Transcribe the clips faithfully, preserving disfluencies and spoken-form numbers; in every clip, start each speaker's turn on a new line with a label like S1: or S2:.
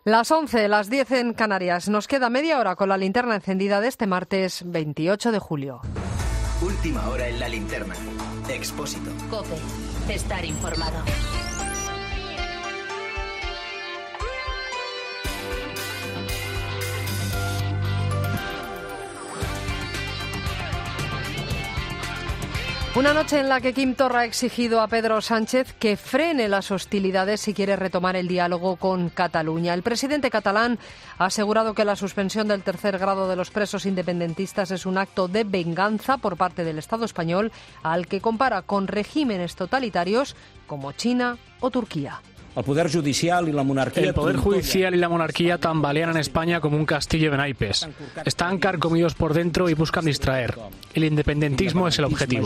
S1: Las once, las diez en Canarias. Nos queda media hora con la linterna encendida de este martes veintiocho de julio.
S2: Última hora en la linterna. Expósito.
S3: COPE. Estar informado.
S1: Una noche en la que Quim Torra ha exigido a Pedro Sánchez que frene las hostilidades si quiere retomar el diálogo con Cataluña. El presidente catalán ha asegurado que la suspensión del tercer grado de los presos independentistas es un acto de venganza por parte del Estado español, al que compara con regímenes totalitarios como China o Turquía.
S4: El poder judicial y la monarquía.
S5: El poder judicial y la monarquía tambalean en España como un castillo de naipes. Están carcomidos por dentro y buscan distraer. El independentismo es el objetivo.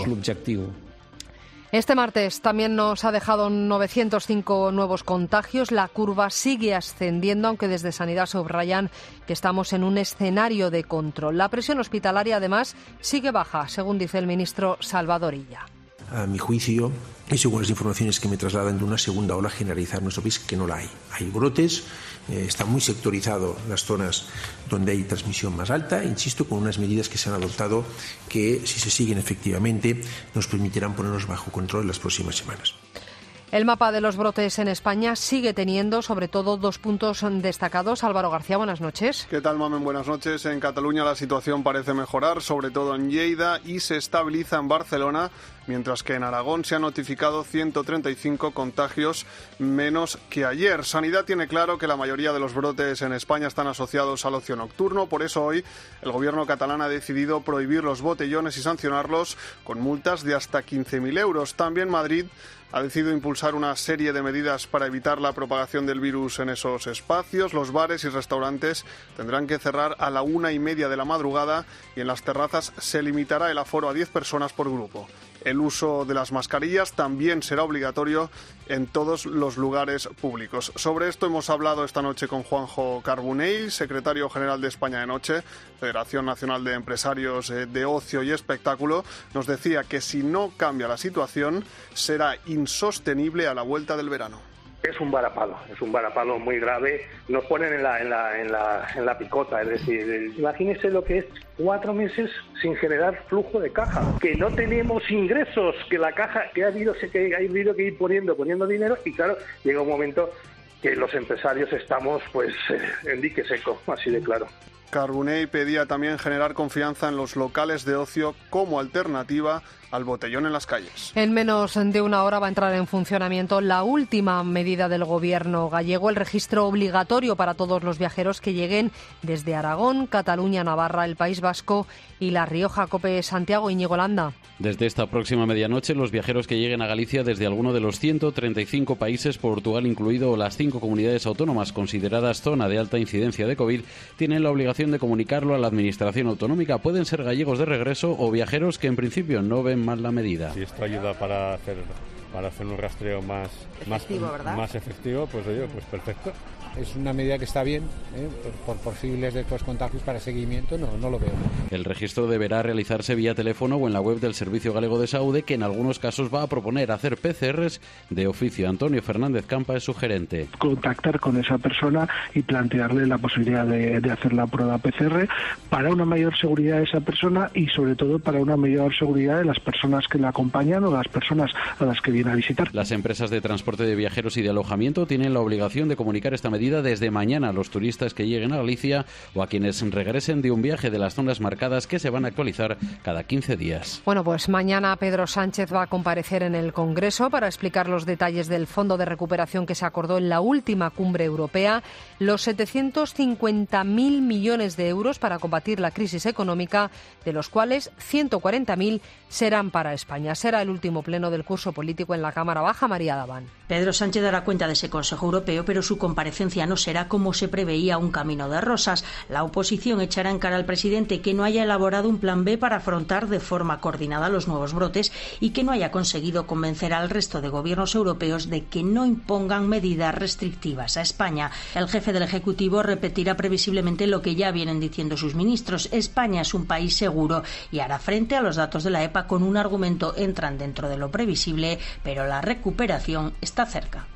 S1: Este martes también nos ha dejado novecientos cinco nuevos contagios. La curva sigue ascendiendo, aunque desde Sanidad subrayan que estamos en un escenario de control. La presión hospitalaria, además, sigue baja, según dice el ministro Salvador Illa.
S6: A mi juicio, y según las informaciones que me trasladan de una segunda ola generalizada en nuestro país, que no la hay. Hay brotes, eh, está muy sectorizado las zonas donde hay transmisión más alta, insisto, con unas medidas que se han adoptado que, si se siguen efectivamente, nos permitirán ponernos bajo control en las próximas semanas.
S1: El mapa de los brotes en España sigue teniendo, sobre todo, dos puntos destacados. Álvaro García, buenas noches.
S7: ¿Qué tal, Mamen? Buenas noches. En Cataluña la situación parece mejorar, sobre todo en Lleida, y se estabiliza en Barcelona, mientras que en Aragón se han notificado ciento treinta y cinco contagios menos que ayer. Sanidad tiene claro que la mayoría de los brotes en España están asociados al ocio nocturno. Por eso hoy el gobierno catalán ha decidido prohibir los botellones y sancionarlos con multas de hasta quince mil euros. También Madrid ha decidido impulsar una serie de medidas para evitar la propagación del virus en esos espacios. Los bares y restaurantes tendrán que cerrar a la una y media de la madrugada y en las terrazas se limitará el aforo a diez personas por grupo. El uso de las mascarillas también será obligatorio en todos los lugares públicos. Sobre esto hemos hablado esta noche con Juanjo Carbonell, secretario general de España de Noche, Federación Nacional de Empresarios de Ocio y Espectáculo. Nos decía que si no cambia la situación, será insostenible a la vuelta del verano.
S8: Es un varapalo, es un varapalo muy grave. Nos ponen en la, en la, en la, en la picota, es decir, imagínense lo que es cuatro meses sin generar flujo de caja, que no tenemos ingresos, que la caja, que ha habido que ha habido que ir poniendo, poniendo dinero, y claro, llega un momento que los empresarios estamos pues en dique seco, así de claro.
S7: Carbonell pedía también generar confianza en los locales de ocio como alternativa al botellón en las calles.
S1: En menos de una hora va a entrar en funcionamiento la última medida del gobierno gallego, el registro obligatorio para todos los viajeros que lleguen desde Aragón, Cataluña, Navarra, el País Vasco y La Rioja. COPE, Santiago, Íñigo Landa.
S9: Desde esta próxima medianoche, los viajeros que lleguen a Galicia desde alguno de los ciento treinta y cinco países, Portugal incluido, o las cinco comunidades autónomas consideradas zona de alta incidencia de COVID, tienen la obligación de comunicarlo a la Administración autonómica. Pueden ser gallegos de regreso o viajeros que en principio no ven mal la medida.
S10: Si esto ayuda para hacer para hacer un rastreo más efectivo, más, más efectivo, pues oye, pues perfecto.
S11: Es una medida que está bien, ¿eh? por, por posibles de estos contagios para seguimiento, no, no lo veo.
S9: El registro deberá realizarse vía teléfono o en la web del Servicio Galego de Saúde, que en algunos casos va a proponer hacer P C Rs de oficio. Antonio Fernández Campa es su gerente.
S12: Contactar con esa persona y plantearle la posibilidad de, de hacer la prueba P C R para una mayor seguridad de esa persona y sobre todo para una mayor seguridad de las personas que la acompañan o las personas a las que viene a visitar.
S9: Las empresas de transporte de viajeros y de alojamiento tienen la obligación de comunicar esta medida desde mañana a los turistas que lleguen a Galicia o a quienes regresen de un viaje de las zonas marcadas, que se van a actualizar cada quince días.
S1: Bueno, pues mañana Pedro Sánchez va a comparecer en el Congreso para explicar los detalles del fondo de recuperación que se acordó en la última cumbre europea, los setecientos cincuenta mil millones de euros para combatir la crisis económica, de los cuales ciento cuarenta mil serán para España. Será el último pleno del curso político en la Cámara Baja. María Daván.
S13: Pedro Sánchez dará cuenta de ese Consejo Europeo, pero su comparecencia no será, como se preveía, un camino de rosas. La oposición echará en cara al presidente que no haya elaborado un plan B para afrontar de forma coordinada los nuevos brotes y que no haya conseguido convencer al resto de gobiernos europeos de que no impongan medidas restrictivas a España. El jefe del Ejecutivo repetirá previsiblemente lo que ya vienen diciendo sus ministros: España es un país seguro, y hará frente a los datos de la E P A con un argumento: entran dentro de lo previsible, pero la recuperación está cerca.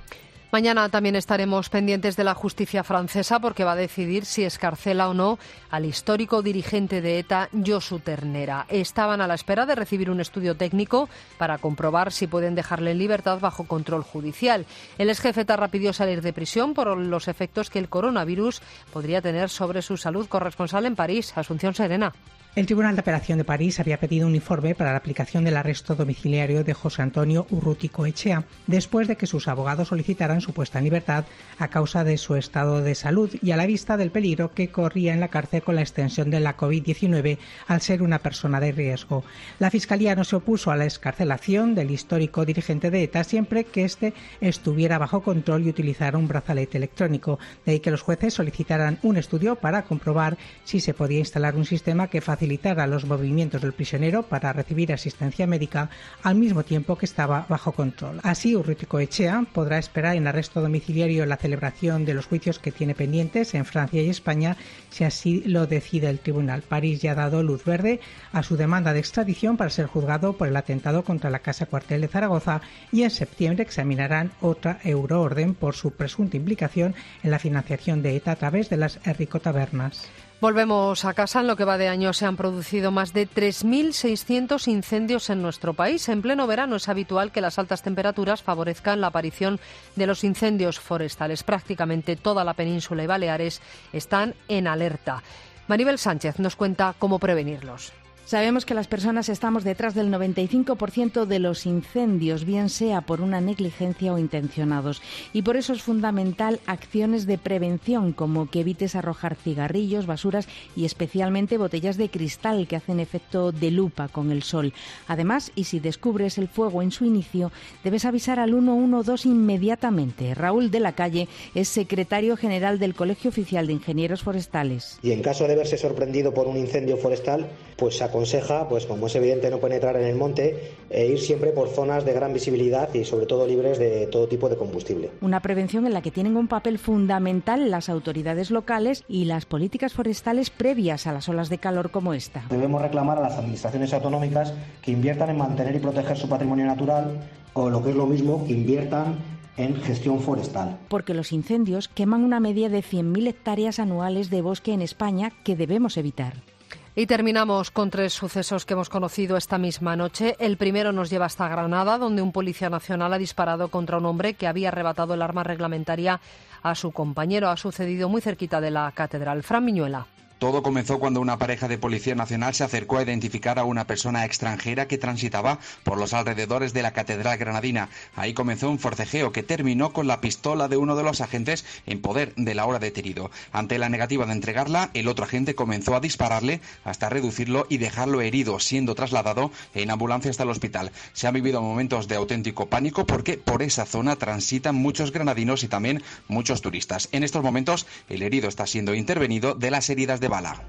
S1: Mañana también estaremos pendientes de la justicia francesa porque va a decidir si escarcela o no al histórico dirigente de ETA, Josu Ternera. Estaban a la espera de recibir un estudio técnico para comprobar si pueden dejarle en libertad bajo control judicial. El exjefe ETA pidió salir de prisión por los efectos que el coronavirus podría tener sobre su salud. Corresponsal en París, Asunción Serena.
S14: El Tribunal de Apelación de París había pedido un informe para la aplicación del arresto domiciliario de José Antonio Urruticoechea, después de que sus abogados solicitaran su puesta en libertad a causa de su estado de salud y a la vista del peligro que corría en la cárcel con la extensión de la covid diecinueve al ser una persona de riesgo. La Fiscalía no se opuso a la excarcelación del histórico dirigente de ETA siempre que éste estuviera bajo control y utilizara un brazalete electrónico. De ahí que los jueces solicitaran un estudio para comprobar si se podía instalar un sistema que facilitara los movimientos del prisionero para recibir asistencia médica al mismo tiempo que estaba bajo control. Así, Urruticoechea podrá esperar en arresto domiciliario la celebración de los juicios que tiene pendientes en Francia y España, si así lo decide el tribunal. París ya ha dado luz verde a su demanda de extradición para ser juzgado por el atentado contra la Casa Cuartel de Zaragoza y en septiembre examinarán otra euroorden por su presunta implicación en la financiación de ETA a través de las erricotabernas.
S1: Volvemos a casa. En lo que va de año se han producido más de tres mil seiscientos incendios en nuestro país. En pleno verano es habitual que las altas temperaturas favorezcan la aparición de los incendios forestales. Prácticamente toda la península y Baleares están en alerta. Maribel Sánchez nos cuenta cómo prevenirlos.
S15: Sabemos que las personas estamos detrás del noventa y cinco por ciento de los incendios, bien sea por una negligencia o intencionados. Y por eso es fundamental acciones de prevención, como que evites arrojar cigarrillos, basuras y especialmente botellas de cristal que hacen efecto de lupa con el sol. Además, y si descubres el fuego en su inicio, debes avisar al uno uno dos inmediatamente. Raúl de la Calle es secretario general del Colegio Oficial de Ingenieros Forestales.
S16: Y en caso de verse sorprendido por un incendio forestal, pues se aconseja, pues como es evidente, no penetrar en el monte e ir siempre por zonas de gran visibilidad y sobre todo libres de todo tipo de combustible.
S15: Una prevención en la que tienen un papel fundamental las autoridades locales y las políticas forestales previas a las olas de calor como esta.
S16: Debemos reclamar a las administraciones autonómicas que inviertan en mantener y proteger su patrimonio natural o, lo que es lo mismo, que inviertan en gestión forestal.
S15: Porque los incendios queman una media de cien mil hectáreas anuales de bosque en España que debemos evitar.
S1: Y terminamos con tres sucesos que hemos conocido esta misma noche. El primero nos lleva hasta Granada, donde un policía nacional ha disparado contra un hombre que había arrebatado el arma reglamentaria a su compañero. Ha sucedido muy cerquita de la catedral. Fran Miñuela.
S17: Todo comenzó cuando una pareja de Policía Nacional se acercó a identificar a una persona extranjera que transitaba por los alrededores de la Catedral Granadina. Ahí comenzó un forcejeo que terminó con la pistola de uno de los agentes en poder del ahora detenido. Ante la negativa de entregarla, el otro agente comenzó a dispararle hasta reducirlo y dejarlo herido, siendo trasladado en ambulancia hasta el hospital. Se han vivido momentos de auténtico pánico porque por esa zona transitan muchos granadinos y también muchos turistas. En estos momentos, el herido está siendo intervenido de las heridas de bala.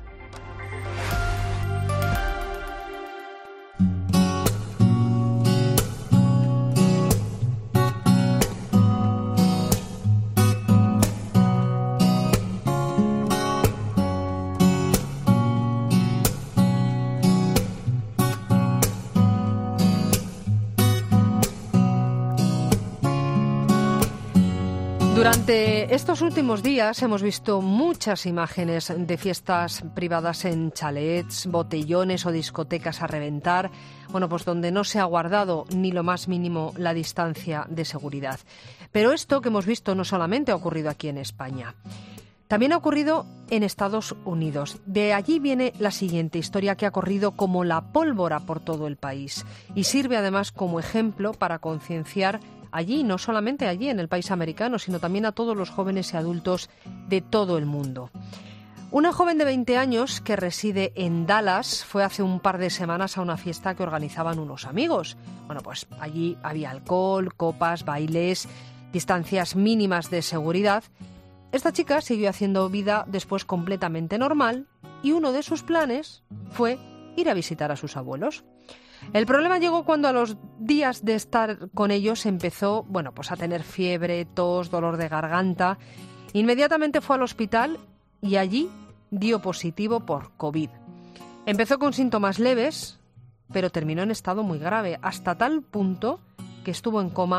S1: Durante estos últimos días hemos visto muchas imágenes de fiestas privadas en chalets, botellones o discotecas a reventar, bueno, pues donde no se ha guardado ni lo más mínimo la distancia de seguridad. Pero esto que hemos visto no solamente ha ocurrido aquí en España. También ha ocurrido en Estados Unidos. De allí viene la siguiente historia que ha corrido como la pólvora por todo el país y sirve además como ejemplo para concienciar allí, no solamente allí en el país americano, sino también a todos los jóvenes y adultos de todo el mundo. Una joven de veinte años que reside en Dallas fue hace un par de semanas a una fiesta que organizaban unos amigos. Bueno, pues allí había alcohol, copas, bailes, distancias mínimas de seguridad. Esta chica siguió haciendo vida después completamente normal y uno de sus planes fue ir a visitar a sus abuelos. El problema llegó cuando a los días de estar con ellos empezó, bueno, pues a tener fiebre, tos, dolor de garganta. Inmediatamente fue al hospital y allí dio positivo por COVID. Empezó con síntomas leves, pero terminó en estado muy grave, hasta tal punto que estuvo en coma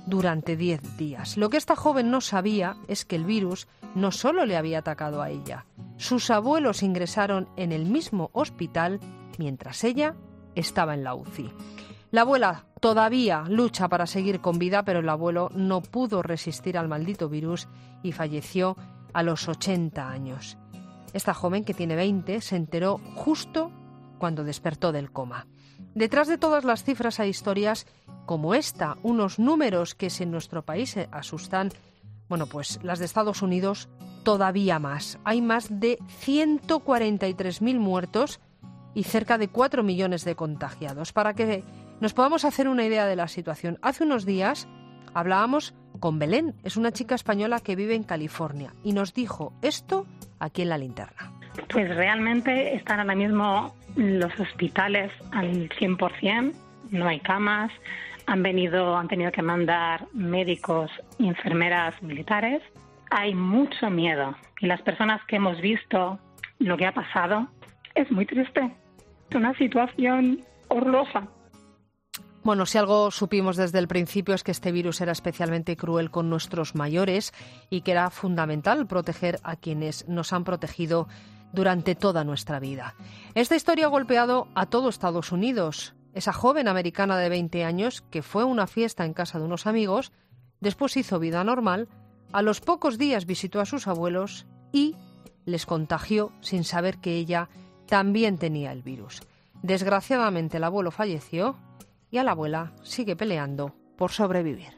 S1: durante diez días. Lo que esta joven no sabía es que el virus no solo le había atacado a ella. Sus abuelos ingresaron en el mismo hospital mientras ella estaba en la U C I. La abuela todavía lucha para seguir con vida, pero el abuelo no pudo resistir al maldito virus y falleció a los ochenta años. Esta joven, que tiene veinte, se enteró justo cuando despertó del coma. Detrás de todas las cifras hay historias como esta, unos números que si en nuestro país asustan, bueno, pues las de Estados Unidos todavía más. Hay más de ciento cuarenta y tres mil muertos y cerca de cuatro millones de contagiados. Para que nos podamos hacer una idea de la situación, hace unos días hablábamos con Belén, es una chica española que vive en California, y nos dijo esto aquí en La Linterna.
S18: Pues realmente están ahora mismo los hospitales al cien por ciento, no hay camas, han venido, han tenido que mandar médicos y enfermeras militares. Hay mucho miedo y las personas que hemos visto lo que ha pasado es muy triste. Es una situación horrorosa.
S1: Bueno, si algo supimos desde el principio es que este virus era especialmente cruel con nuestros mayores y que era fundamental proteger a quienes nos han protegido durante toda nuestra vida. Esta historia ha golpeado a todo Estados Unidos. Esa joven americana de veinte años que fue a una fiesta en casa de unos amigos, después hizo vida normal, a los pocos días visitó a sus abuelos y les contagió sin saber que ella también tenía el virus. Desgraciadamente el abuelo falleció y a la abuela sigue peleando por sobrevivir.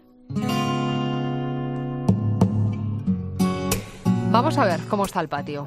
S1: Vamos a ver cómo está el patio.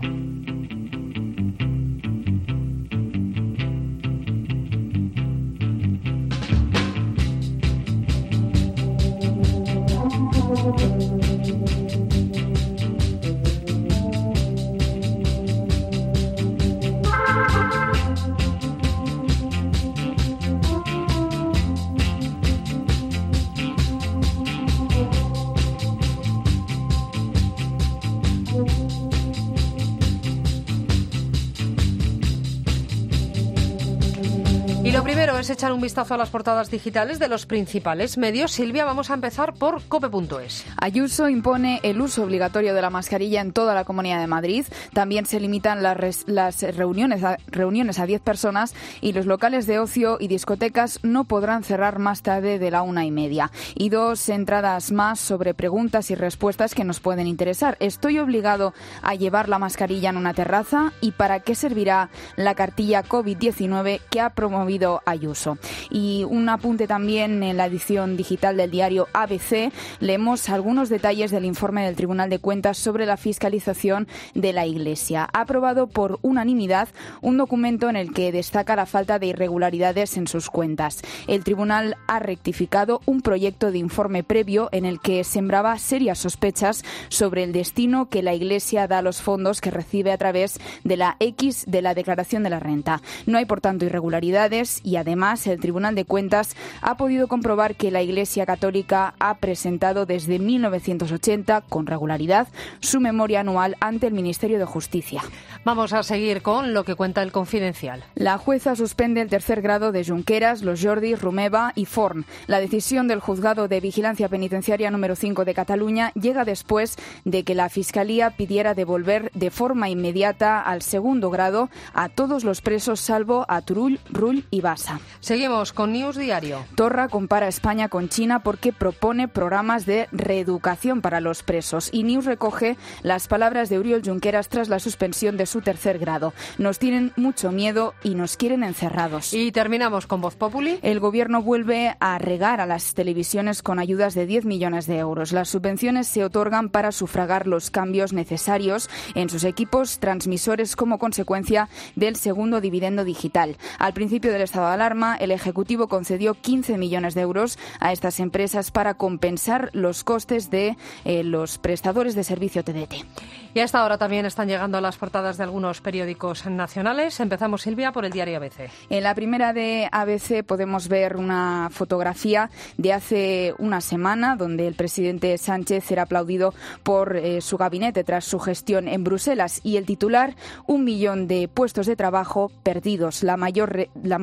S1: Lo primero es echar un vistazo a las portadas digitales de los principales medios. Silvia, vamos a empezar por cope punto es.
S19: Ayuso impone el uso obligatorio de la mascarilla en toda la Comunidad de Madrid. También se limitan las, res, las reuniones, a, reuniones a diez personas y los locales de ocio y discotecas no podrán cerrar más tarde de la una y media. Y dos entradas más sobre preguntas y respuestas que nos pueden interesar. ¿Estoy obligado a llevar la mascarilla en una terraza? ¿Y para qué servirá la cartilla COVID diecinueve que ha promovido Ayuso? Y un apunte también en la edición digital del diario A B C. Leemos algunos detalles del informe del Tribunal de Cuentas sobre la fiscalización de la Iglesia. Ha aprobado por unanimidad un documento en el que destaca la falta de irregularidades en sus cuentas. El Tribunal ha rectificado un proyecto de informe previo en el que sembraba serias sospechas sobre el destino que la Iglesia da a los fondos que recibe a través de la X de la declaración de la renta. No hay, por tanto, irregularidades y además el Tribunal de Cuentas ha podido comprobar que la Iglesia Católica ha presentado desde mil novecientos ochenta con regularidad su memoria anual ante el Ministerio de Justicia.
S1: Vamos a seguir con lo que cuenta el Confidencial.
S19: La jueza suspende el tercer grado de Junqueras, Los Jordi, Romeva y Forn. La decisión del Juzgado de Vigilancia Penitenciaria número cinco de Cataluña llega después de que la Fiscalía pidiera devolver de forma inmediata al segundo grado a todos los presos salvo a Turull, Rull y Bassa.
S1: Seguimos con News Diario.
S19: Torra compara a España con China porque propone programas de reeducación para los presos. Y News recoge las palabras de Oriol Junqueras tras la suspensión de su tercer grado. Nos tienen mucho miedo y nos quieren encerrados.
S1: Y terminamos con Voz Populi.
S19: El gobierno vuelve a regar a las televisiones con ayudas de diez millones de euros. Las subvenciones se otorgan para sufragar los cambios necesarios en sus equipos transmisores como consecuencia del segundo dividendo digital. Al principio del estado de alarma, el Ejecutivo concedió quince millones de euros a estas empresas para compensar los costes de eh, los prestadores de servicio T D T.
S1: Y a esta hora también están llegando las portadas de algunos periódicos nacionales. Empezamos, Silvia, por el diario A B C.
S19: En la primera de A B C podemos ver una fotografía de hace una semana donde el presidente Sánchez era aplaudido por eh, su gabinete tras su gestión en Bruselas y el titular, un millón de puestos de trabajo perdidos, la mayor, la mayor destrucción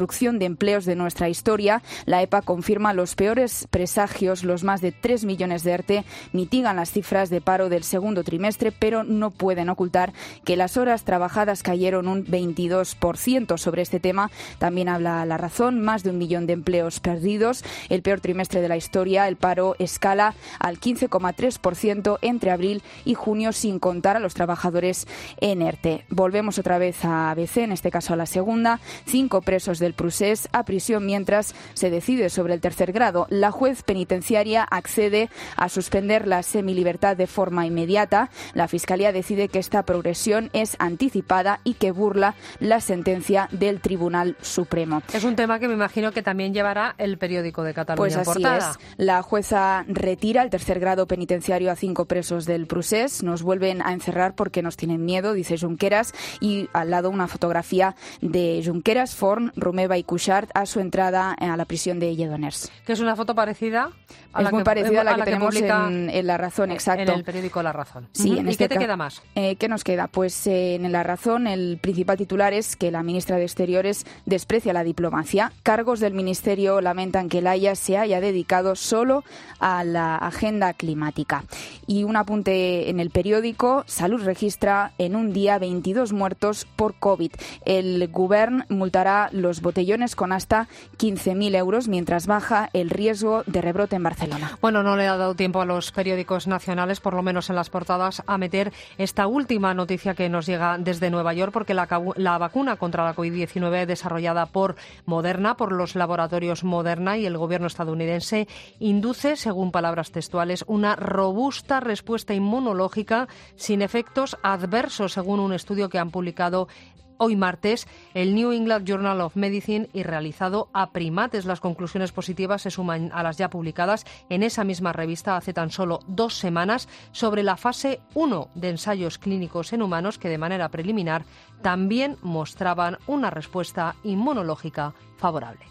S19: destrucción de empleos de nuestra historia. La EPA confirma los peores presagios, los más de tres millones de ERTE mitigan las cifras de paro del segundo trimestre, pero no pueden ocultar que las horas trabajadas cayeron un veintidós por ciento. Sobre este tema también habla La Razón, más de un millón de empleos perdidos. El peor trimestre de la historia, el paro escala al quince coma tres por ciento entre abril y junio, sin contar a los trabajadores en ERTE. Volvemos otra vez a A B C, en este caso a la segunda. Cinco presos del Prusés a prisión mientras se decide sobre el tercer grado. La juez penitenciaria accede a suspender la semilibertad de forma inmediata. La Fiscalía decide que esta progresión es anticipada y que burla la sentencia del Tribunal Supremo.
S1: Es un tema que me imagino que también llevará el Periódico de Cataluña
S19: pues
S1: en
S19: así
S1: portada.
S19: Es. La jueza retira el tercer grado penitenciario a cinco presos del Prusés. Nos vuelven a encerrar porque nos tienen miedo, dice Junqueras, y al lado una fotografía de Junqueras, Forn, Romeva y Cuixart a su entrada a la prisión de Lledoners.
S1: Que es una foto parecida a
S19: es
S1: la
S19: muy
S1: que,
S19: parecida a la
S1: a
S19: que,
S1: la que
S19: tenemos
S1: publica
S19: en, en La Razón, exacto.
S1: En el periódico La Razón.
S19: Sí,
S1: Uh-huh.
S19: en
S1: ¿Y
S19: este
S1: qué te
S19: ca-
S1: queda más?
S19: Eh, ¿Qué nos queda? Pues eh, en La Razón el principal titular es que la ministra de Exteriores desprecia la diplomacia. Cargos del ministerio lamentan que el Haya se haya dedicado solo a la agenda climática. Y un apunte en el periódico, Salud registra en un día veintidós muertos por COVID. El Govern multará los botellones con hasta quince mil euros mientras baja el riesgo de rebrote en Barcelona.
S1: Bueno, no le ha dado tiempo a los periódicos nacionales, por lo menos en las portadas, a meter esta última noticia que nos llega desde Nueva York, porque la, la vacuna contra la COVID diecinueve desarrollada por Moderna, por los laboratorios Moderna y el gobierno estadounidense, induce, según palabras textuales, una robusta respuesta inmunológica sin efectos adversos, según un estudio que han publicado hoy martes el New England Journal of Medicine y realizado a primates. Las conclusiones positivas se suman a las ya publicadas en esa misma revista hace tan solo dos semanas sobre la fase uno de ensayos clínicos en humanos que de manera preliminar también mostraban una respuesta inmunológica favorable.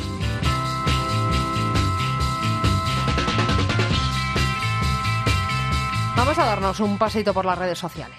S1: Vamos a darnos un paseito por las redes sociales.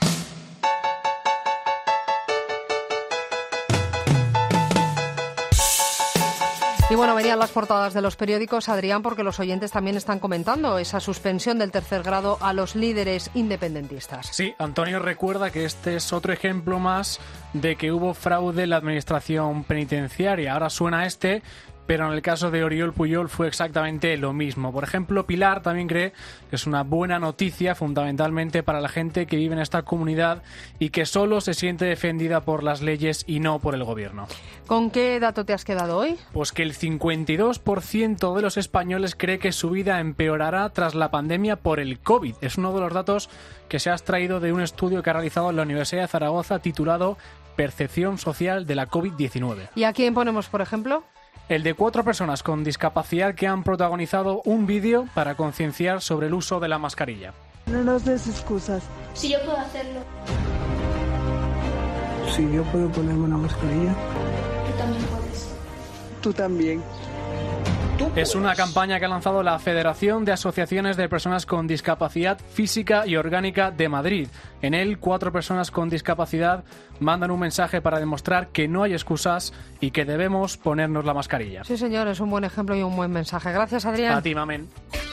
S1: Y bueno, venían las portadas de los periódicos, Adrián, porque los oyentes también están comentando esa suspensión del tercer grado a los líderes independentistas.
S5: Sí, Antonio recuerda que este es otro ejemplo más de que hubo fraude en la administración penitenciaria. Ahora suena este, pero en el caso de Oriol Pujol fue exactamente lo mismo. Por ejemplo, Pilar también cree que es una buena noticia fundamentalmente para la gente que vive en esta comunidad y que solo se siente defendida por las leyes y no por el gobierno.
S1: ¿Con qué dato te has quedado hoy?
S5: Pues que el cincuenta y dos por ciento de los españoles cree que su vida empeorará tras la pandemia por el COVID. Es uno de los datos que se ha extraído de un estudio que ha realizado en la Universidad de Zaragoza titulado Percepción social de la COVID diecinueve.
S1: ¿Y a quién ponemos, por ejemplo?
S5: El de cuatro personas con discapacidad que han protagonizado un vídeo para concienciar sobre el uso de la mascarilla.
S20: No nos des excusas.
S21: Si yo puedo hacerlo.
S20: Si yo puedo ponerme una mascarilla.
S21: Tú también puedes.
S20: Tú también.
S5: Es una campaña que ha lanzado la Federación de Asociaciones de Personas con Discapacidad Física y Orgánica de Madrid. En él, cuatro personas con discapacidad mandan un mensaje para demostrar que no hay excusas y que debemos ponernos la mascarilla.
S1: Sí, señor, es un buen ejemplo y un buen mensaje. Gracias, Adrián.
S5: A ti, mamen.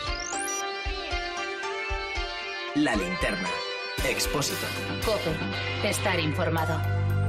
S2: La linterna. Expósito.
S3: COPE. Estar informado.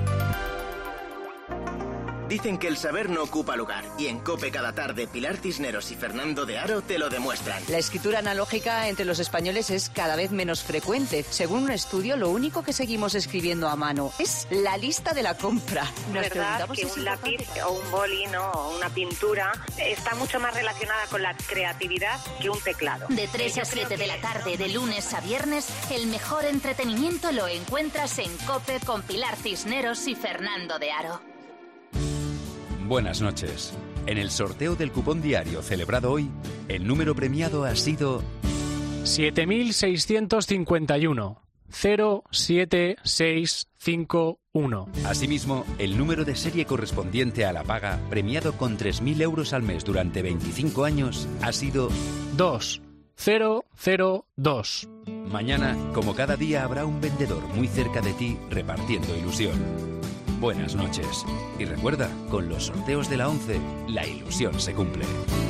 S2: Dicen que el saber no ocupa lugar, y en COPE cada tarde Pilar Cisneros y Fernando de Aro te lo demuestran.
S22: La escritura analógica entre los españoles es cada vez menos frecuente. Según un estudio, lo único que seguimos escribiendo a mano es la lista de la compra.
S23: Es verdad que un lápiz o un boli, ¿no? o una pintura está mucho más relacionada con la creatividad que un teclado.
S3: De tres a siete de la tarde, de lunes a viernes, el mejor entretenimiento lo encuentras en COPE con Pilar Cisneros y Fernando de Aro.
S24: Buenas noches. En el sorteo del cupón diario celebrado hoy, el número premiado ha sido
S5: siete mil seiscientos cincuenta y uno cero siete seis cinco uno.
S24: Asimismo, el número de serie correspondiente a la paga, premiado con tres mil euros al mes durante veinticinco años, ha sido
S5: dos cero cero dos.
S24: Mañana, como cada día, habrá un vendedor muy cerca de ti repartiendo ilusión. buenas noches. Y recuerda, con los sorteos de la ONCE, la ilusión se cumple.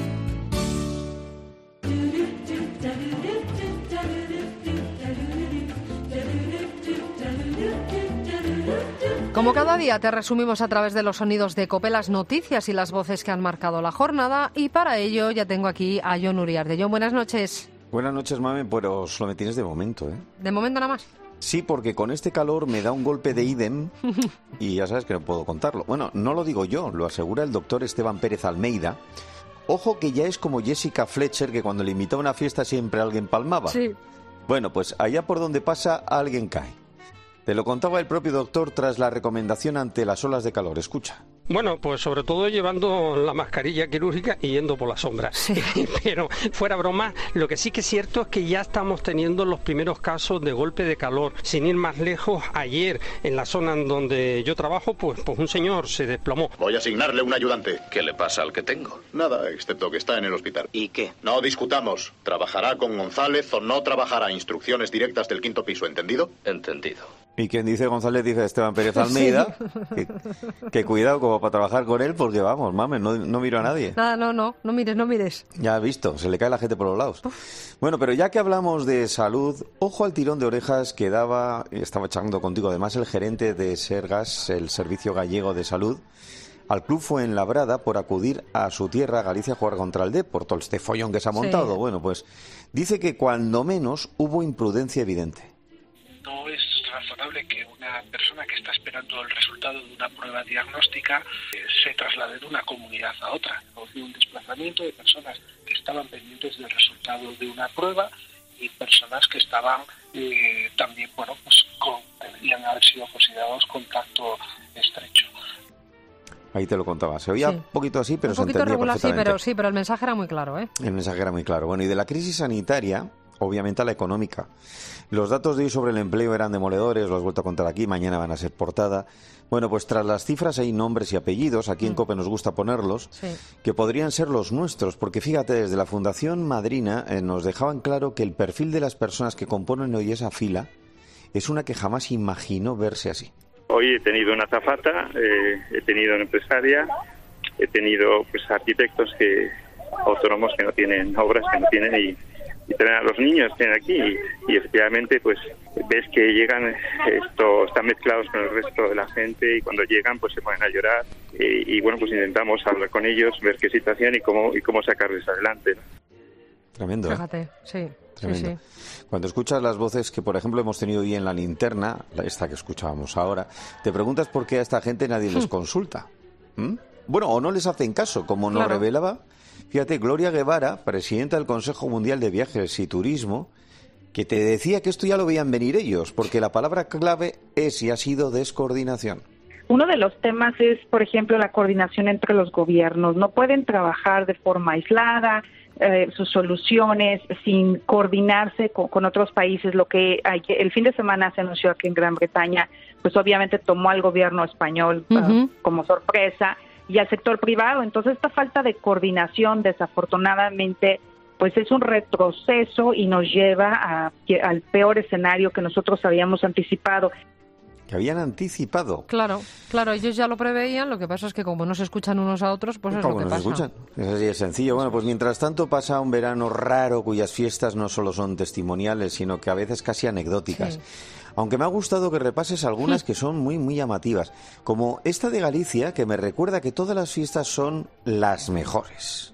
S1: Como cada día te resumimos a través de los sonidos de COPE las noticias y las voces que han marcado la jornada, y para ello ya tengo aquí a Jon Uriarte. Jon, buenas noches.
S4: Buenas noches, Mame, pero solo me tienes de momento, ¿eh?
S1: ¿De momento nada más?
S4: Sí, porque con este calor me da un golpe de idem y ya sabes que no puedo contarlo. Bueno, no lo digo yo, lo asegura el doctor Esteban Pérez Almeida. Ojo que ya es como Jessica Fletcher, que cuando le invitaba a una fiesta siempre alguien palmaba.
S1: Sí.
S4: Bueno, pues allá por donde pasa alguien cae. Te lo contaba el propio doctor tras la recomendación ante las olas de calor. Escucha.
S6: Bueno, pues sobre todo llevando la mascarilla quirúrgica y yendo por la sombra. Sí. Pero fuera broma, lo que sí que es cierto es que ya estamos teniendo los primeros casos de golpe de calor. Sin ir más lejos, ayer en la zona en donde yo trabajo, pues, pues un señor se desplomó.
S7: Voy a asignarle un ayudante.
S8: ¿Qué le pasa al que tengo?
S7: Nada, excepto que está en el hospital.
S8: ¿Y qué?
S7: No discutamos. ¿Trabajará con González o no trabajará? Instrucciones directas del quinto piso, ¿entendido?
S8: Entendido.
S4: Y quien dice González dice Esteban Pérez Almeida, sí. que, que cuidado como para trabajar con él, porque vamos, mames, no, no miro a nadie.
S1: Nada, no, no, no mires, no mires.
S4: Ya has visto, se le cae la gente por los lados. Uf. Bueno, pero ya que hablamos de salud, ojo al tirón de orejas que daba, estaba charlando contigo además, el gerente de Sergas, el Servicio Gallego de Salud, al club Fuenlabrada por acudir a su tierra, Galicia, a jugar contra el D, por todo este follón que se ha montado. Sí. Bueno, pues dice que cuando menos hubo imprudencia evidente.
S25: No es razonable que una persona que está esperando el resultado de una prueba diagnóstica eh, se traslade de una comunidad a otra. Hubo un desplazamiento de personas que estaban pendientes del resultado de una prueba y personas que estaban eh, también, bueno, pues con, podrían haber sido considerados contacto estrecho.
S4: Ahí te lo contaba. Se oía sí. un poquito así, pero un se entendía
S1: regular,
S4: perfectamente.
S1: Sí, pero sí, pero el mensaje era muy claro, ¿eh?
S4: El mensaje era muy claro. Bueno, y de la crisis sanitaria, obviamente a la económica. Los datos de hoy sobre el empleo eran demoledores, lo has vuelto a contar aquí, mañana van a ser portada. Bueno, pues tras las cifras hay nombres y apellidos, aquí en COPE nos gusta ponerlos, sí. que podrían ser los nuestros, porque fíjate, desde la Fundación Madrina eh, nos dejaban claro que el perfil de las personas que componen hoy esa fila es una que jamás imaginó verse así.
S26: Hoy he tenido una azafata, eh, he tenido una empresaria, he tenido pues arquitectos que autónomos que no tienen obras, que no tienen y... y también a los niños que tienen aquí y, y efectivamente pues ves que llegan, esto están mezclados con el resto de la gente y cuando llegan pues se ponen a llorar y, y bueno pues intentamos hablar con ellos, ver qué situación y cómo y cómo sacarles adelante, ¿no?
S4: Tremendo, ¿eh?
S1: Fíjate, sí,
S4: Tremendo.
S1: sí, sí.
S4: Cuando escuchas las voces que por ejemplo hemos tenido hoy en la linterna, esta que escuchábamos ahora, te preguntas por qué a esta gente nadie les consulta. ¿Mm? Bueno, o no les hacen caso, como nos claro. revelaba. Fíjate, Gloria Guevara, presidenta del Consejo Mundial de Viajes y Turismo, que te decía que esto ya lo veían venir ellos, porque la palabra clave es y ha sido descoordinación.
S27: Uno de los temas es, por ejemplo, la coordinación entre los gobiernos. No pueden trabajar de forma aislada, eh, sus soluciones, sin coordinarse con, con otros países. Lo que hay, el fin de semana se anunció aquí en Gran Bretaña, pues obviamente tomó al gobierno español uh-huh. uh, como sorpresa, y al sector privado. Entonces esta falta de coordinación desafortunadamente pues es un retroceso y nos lleva a, al peor escenario que nosotros habíamos anticipado.
S4: Que habían anticipado.
S1: Claro, claro, ellos ya lo preveían, lo que pasa es que como no se escuchan unos a otros, pues es lo que
S4: no
S1: pasa.
S4: Se escuchan? Es así de sencillo. Bueno, pues mientras tanto pasa un verano raro cuyas fiestas no solo son testimoniales, sino que a veces casi anecdóticas. Sí. Aunque me ha gustado que repases algunas que son muy, muy llamativas, como esta de Galicia, que me recuerda que todas las fiestas son las mejores.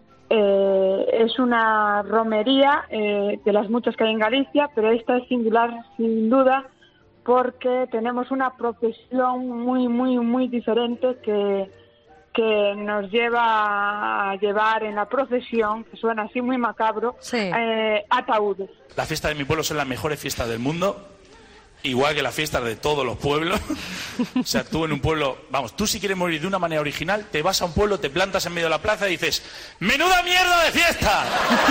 S28: Eh, es una romería eh, de las muchas que hay en Galicia, pero esta es singular sin duda porque tenemos una procesión muy, muy, muy diferente que, que nos lleva a llevar en la procesión, que suena así muy macabro, sí. eh, ataúdes.
S29: La fiesta de mi pueblo son las mejores fiestas del mundo. Igual que las fiestas de todos los pueblos. O sea, tú en un pueblo... Vamos, tú si quieres morir de una manera original, te vas a un pueblo, te plantas en medio de la plaza y dices ¡menuda mierda de fiesta!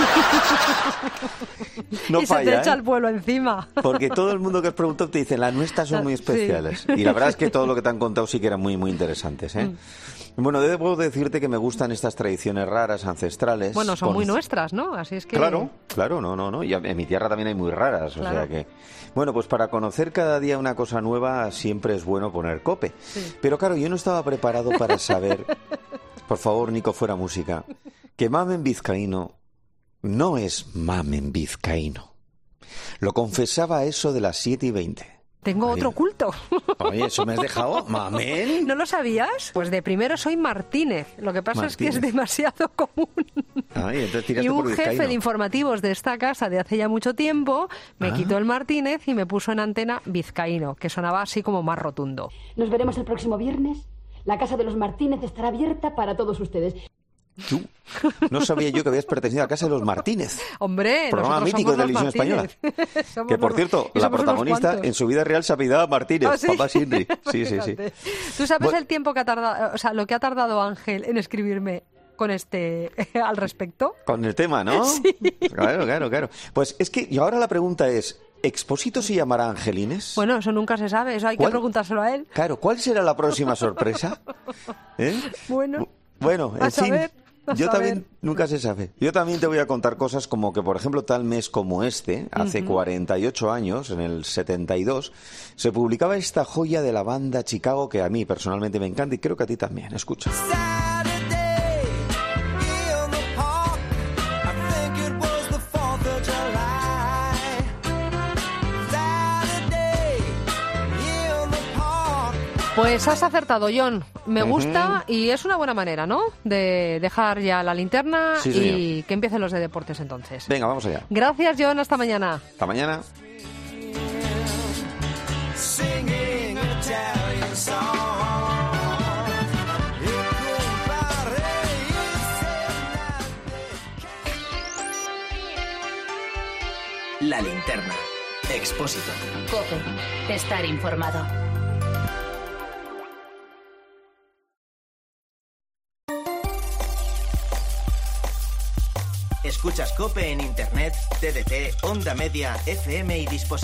S4: No
S1: y
S4: falla,
S1: se te echa
S4: ¿eh?
S1: el pueblo encima.
S4: Porque todo el mundo que has preguntado te dice las nuestras son muy especiales. Sí. Y la verdad es que todo lo que te han contado sí que eran muy, muy interesantes, ¿eh? Mm. Bueno, debo decirte que me gustan estas tradiciones raras, ancestrales.
S1: Bueno, son
S4: con...
S1: muy nuestras, ¿no? Así es que...
S4: Claro, claro, no, no, no. Y en mi tierra también hay muy raras,
S1: Claro.
S4: o sea que... Bueno, pues para conocer cada día una cosa nueva siempre es bueno poner COPE.
S1: Sí.
S4: Pero claro, yo no estaba preparado para saber... Por favor, Nico, fuera música. Que mamen vizcaíno no es mamen vizcaíno. Lo confesaba eso de las siete y veinte.
S1: Tengo
S4: Oye.
S1: otro culto.
S4: Oye, ¿eso me has dejado? ¿Mamen?
S1: ¿No lo sabías? Pues de primero soy Martínez. Lo que pasa es que es
S4: Martínez.
S1: demasiado común.
S4: Ay, entonces tiraste
S1: Y un
S4: por
S1: jefe
S4: vizcaíno.
S1: de informativos de esta casa de hace ya mucho tiempo me
S4: Ah.
S1: quitó el Martínez y me puso en antena vizcaíno, que sonaba así como más rotundo.
S8: Nos veremos el próximo viernes. La casa de los Martínez estará abierta para todos ustedes.
S4: Tú, no sabía yo que habías pertenecido a casa de los Martínez.
S1: Hombre,
S4: Programa
S1: nosotros
S4: mítico de
S1: somos los
S4: televisión
S1: Martínez. Somos
S4: Que por
S1: los-
S4: cierto,
S1: y
S4: la
S1: somos unos
S4: protagonista
S1: cuantos.
S4: en su vida real se apellidaba Martínez,
S1: ¿Ah, sí?
S4: papá Sinri. Sí, sí, sí.
S1: Fíjate. ¿Tú sabes
S4: Bueno.
S1: el tiempo que ha tardado, o sea, lo que ha tardado Ángel en escribirme con este al respecto?
S4: Con el tema, ¿no?
S1: Sí.
S4: Claro, claro, claro. Pues es que, y ahora la pregunta es, ¿Expósito se llamará Angelines?
S1: Bueno, eso nunca se sabe, eso hay que
S4: ¿Cuál?
S1: preguntárselo a él.
S4: Claro, ¿cuál será la próxima sorpresa? ¿Eh?
S1: Bueno,
S4: Bueno,
S1: a
S4: en fin,
S1: saber, a
S4: yo
S1: saber.
S4: también, nunca se sabe. Yo también te voy a contar cosas como que, por ejemplo, tal mes como este, hace
S1: Ujú.
S4: cuarenta y ocho años, en el setenta y dos, se publicaba esta joya de la banda Chicago que a mí personalmente me encanta y creo que a ti también. Escucha.
S1: pues has acertado, John. Me
S4: Ujú.
S1: gusta y es una buena manera, ¿no? De dejar ya la linterna
S4: Sí,
S1: y
S4: señor.
S1: que empiecen los de deportes entonces.
S4: Venga, vamos allá.
S1: Gracias, John. Hasta mañana.
S4: Hasta mañana.
S9: Singing Italian song.
S2: La linterna. Expósito.
S3: COPE. Estar informado.
S2: Escuchas COPE en Internet, T D T, Onda Media, F M y dispositivos.